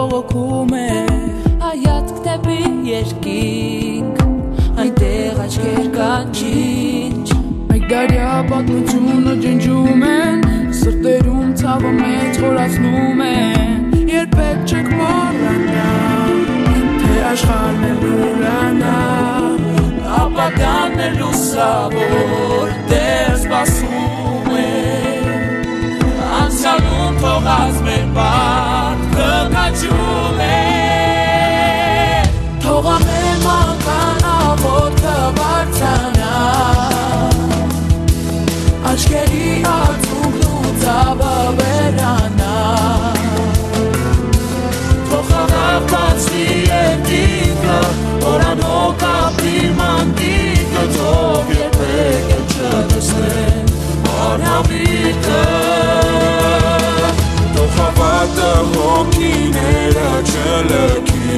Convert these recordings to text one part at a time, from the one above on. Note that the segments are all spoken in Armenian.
բողոքում է հայացք դեպի երկինք այնտեղ աչքեր կանչինչ Այդ դարյա պատմությունը ջնջում են սրտերում ցավը մեծ խորացնում են երբեք չեք մոռանա թե աշխարհն է լուրանա ապագան է լուսավոր դեռ սպասում է անցյալում թողած մեր պատկը կաչում է թող ամեն մանկան աղոթքը բարձրանա աչքերի արցունքն ու ցավը վերանա թող խաղաղ բացվի երկինքը օրանոք ապրի մանդիկը թող երբեք չտեսնեն արհավիտը թող հավատը հոգիները չլքի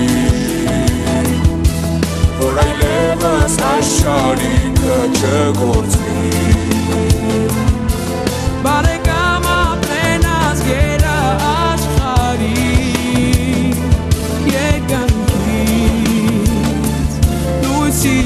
որ այլևս աշխարհիկը չգործվի բարեկամ ապրեն ազգերը աշխարհի երկնքից լույսի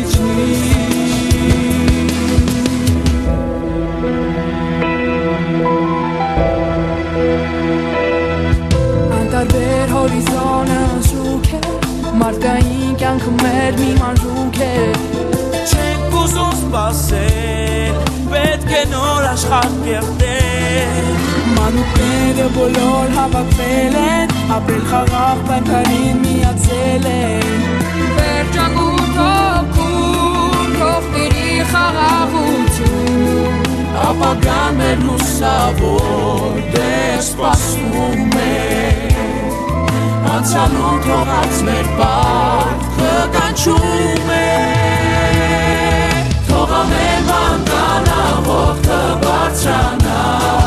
անտարբեր հորիզոնը շուք է մարդկային կյանքը մեր մի մանրուք է չենք ուզում սպասել պետք է նոր աշխարհ կերտել մանուկները բոլոր հավաքվել են ապրել խաղաղ պայքարին միացել են վերջակուտ հոգում հողտերի խաղաղություն ապագան մեր լուսավոր դեռ սպասում է անցյալում թողած մեր պատկը կանչում է թող ամեն մանկան աղոթքը բարձրանա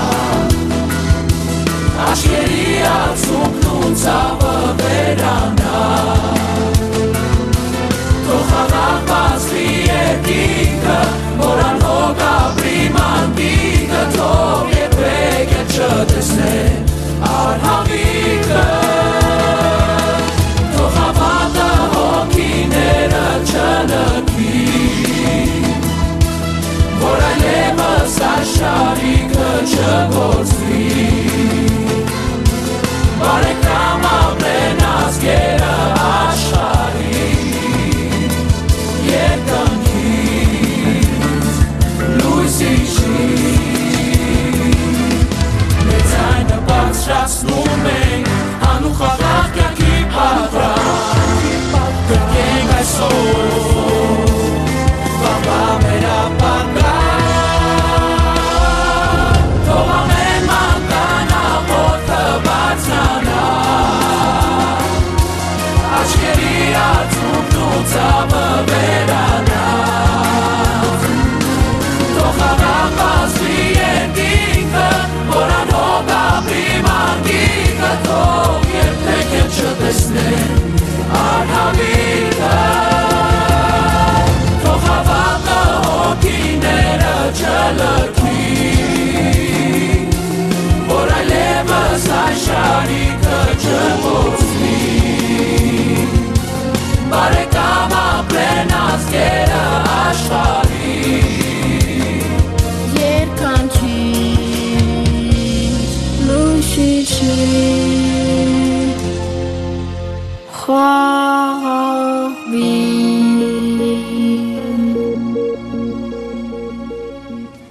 աչքերի արցունքն ու ցավը վերանա թող խաղաղ բացվի երկինքը օրանոք ապրի մանդիկը թող երբեք չտեսնեն արհավիտը թող հավատը հոգիները չլքի որ այլևս աշխարհիկը չգործվի բարեկամ ապրեն ազգերը աշխարհի երկնքից լույսի մեծ այնը բարձրացնում ենք հանուն խաղաղ կյանքի պատրաստ կրկենք այսօր վաղվա մեր ապագան թող ամեն մանկան աղոթքը բարձրանա աչքերի արցունքն ու ցավը վերանա թող խաղաղ բացվի երկինքը օրանոք ապրի մանդիկը թող երբեք չտեսնեն արհավիտը թող հավատը հոգիները չլքի որ այլևս աշխարհիկը չգործվի բարեկամ ապրեն ազգերը աշխարհի երկնքից լույսի խաղաղ